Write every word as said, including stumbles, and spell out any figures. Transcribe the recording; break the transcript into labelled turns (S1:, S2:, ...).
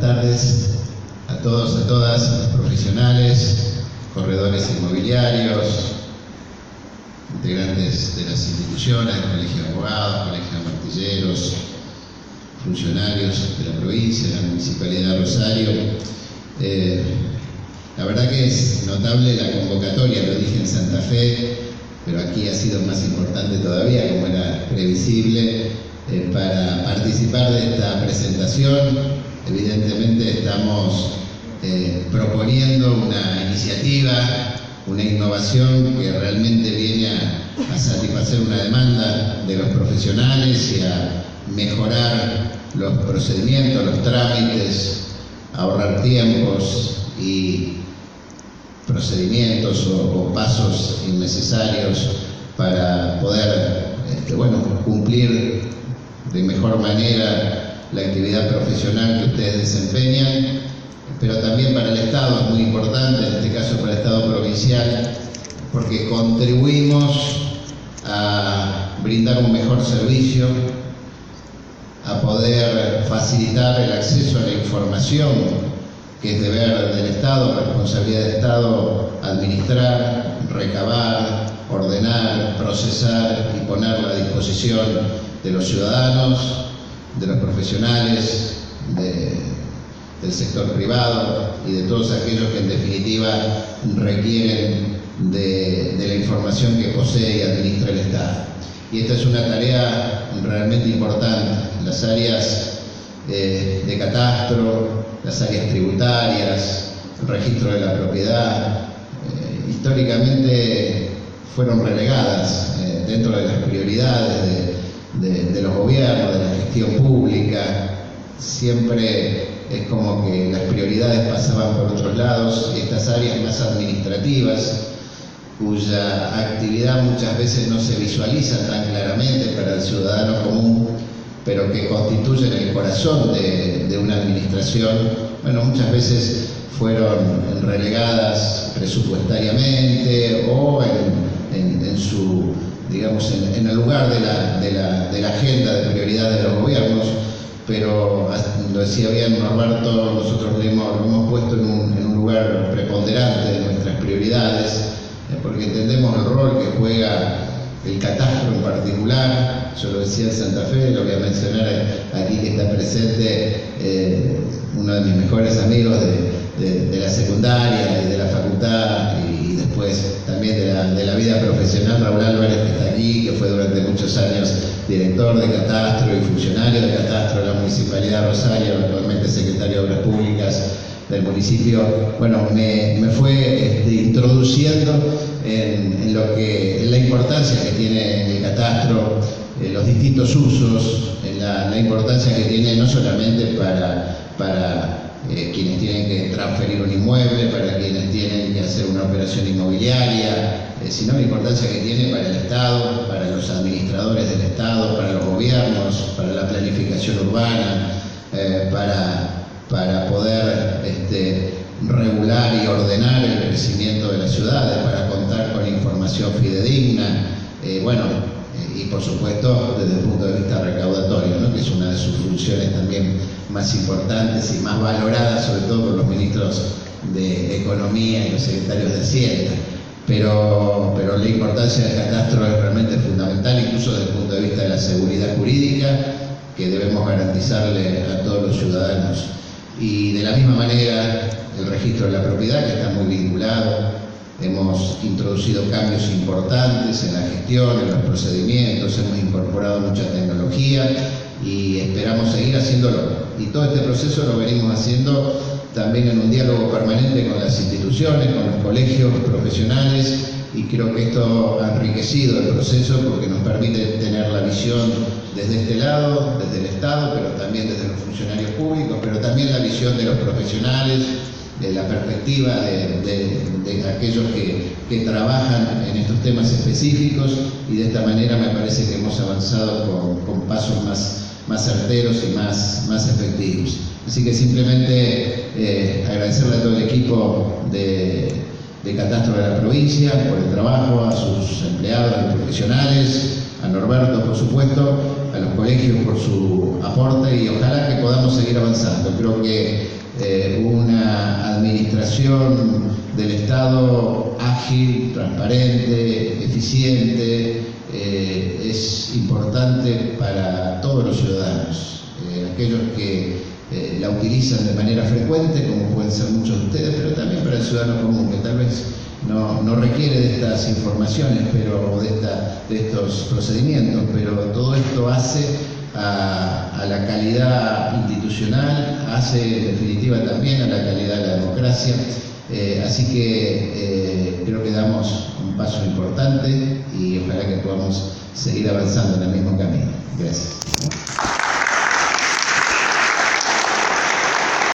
S1: tardes a todos, a todas, profesionales, corredores inmobiliarios, integrantes de las instituciones, colegio de abogados, colegio de martilleros, funcionarios de la provincia, de la Municipalidad de Rosario. Eh, la verdad que es notable la convocatoria, lo dije en Santa Fe, pero aquí ha sido más importante todavía, como era previsible, eh, para participar de esta presentación. Evidentemente estamos eh, proponiendo una iniciativa, una innovación que realmente viene a, a satisfacer una demanda de los profesionales y a mejorar los procedimientos, los trámites, ahorrar tiempos y procedimientos o, o pasos innecesarios para poder este, bueno, cumplir de mejor manera la actividad profesional que ustedes desempeñan, pero también para el Estado es muy importante, en este caso para el Estado provincial, porque contribuimos a brindar un mejor servicio, a poder facilitar el acceso a la información, que es deber del Estado, responsabilidad del Estado, administrar, recabar, ordenar, procesar y ponerla a disposición de los ciudadanos, de los profesionales, de, del sector privado y de todos aquellos que en definitiva requieren de, de la información que posee y administra el Estado. Y esta es una tarea realmente importante. Las áreas eh, de catastro, las áreas tributarias, el registro de la propiedad, eh, históricamente fueron relegadas eh, dentro de las prioridades de De, de los gobiernos, de la gestión pública. Siempre es como que las prioridades pasaban por otros lados, y estas áreas más administrativas, cuya actividad muchas veces no se visualiza tan claramente para el ciudadano común, pero que constituyen el corazón de, de una administración, bueno, muchas veces fueron relegadas presupuestariamente o en, en, en su digamos, en, en el lugar de la, de, la, de la agenda de prioridades de los gobiernos, pero, lo decía bien Norberto, nosotros lo hemos, lo hemos puesto en un, en un lugar preponderante de nuestras prioridades, eh, porque entendemos el rol que juega el catastro en particular. Yo lo decía en Santa Fe, lo voy a mencionar aquí que está presente eh, uno de mis mejores amigos de, de, de la secundaria y de la facultad, y después también de la, de la vida profesional, Raúl Álvarez, que está aquí, que fue durante muchos años director de catastro y funcionario de catastro de la Municipalidad de Rosario, actualmente secretario de Obras Públicas del municipio. Bueno, me, me fue este, introduciendo en, en lo que en la importancia que tiene el catastro, en los distintos usos, en la, la importancia que tiene no solamente para, para Eh, quienes tienen que transferir un inmueble, para quienes tienen que hacer una operación inmobiliaria, eh, sino la importancia que tiene para el Estado, para los administradores del Estado, para los gobiernos, para la planificación urbana, eh, para, para poder este, regular y ordenar el crecimiento de las ciudades, para contar con información fidedigna, eh, bueno, eh, y por supuesto desde el punto de vista recaudatorio, ¿no?, que es una de sus funciones también más importantes y más valoradas, sobre todo por los ministros de Economía y los secretarios de Hacienda. Pero, pero la importancia del catastro es realmente fundamental, incluso desde el punto de vista de la seguridad jurídica, que debemos garantizarle a todos los ciudadanos. Y de la misma manera, el registro de la propiedad, que está muy vinculado. Hemos introducido cambios importantes en la gestión, en los procedimientos, hemos incorporado mucha tecnología y esperamos seguir haciéndolo. Y todo este proceso lo venimos haciendo también en un diálogo permanente con las instituciones, con los colegios profesionales, y creo que esto ha enriquecido el proceso porque nos permite tener la visión desde este lado, desde el Estado, pero también desde los funcionarios públicos, pero también la visión de los profesionales, de la perspectiva de, de, de aquellos que, que trabajan en estos temas específicos, y de esta manera me parece que hemos avanzado con, con pasos más, más certeros y más, más efectivos. Así que simplemente eh, agradecerle a todo el equipo de, de Catastro de la provincia por el trabajo, a sus empleados, a los profesionales, a Norberto, por supuesto, a los colegios por su aporte y ojalá que podamos seguir avanzando. Creo que eh, una administración del Estado ágil, transparente, eficiente, eh, es importante para todos los ciudadanos, eh, aquellos que eh, la utilizan de manera frecuente, como pueden ser muchos de ustedes, pero también para el ciudadano común, que tal vez no, no requiere de estas informaciones, pero de, esta, de estos procedimientos, pero todo esto hace a, a la calidad institucional, hace en definitiva también a la calidad de la democracia. Eh, así que eh, creo que damos un paso importante y ojalá que podamos seguir avanzando en el mismo camino. Gracias.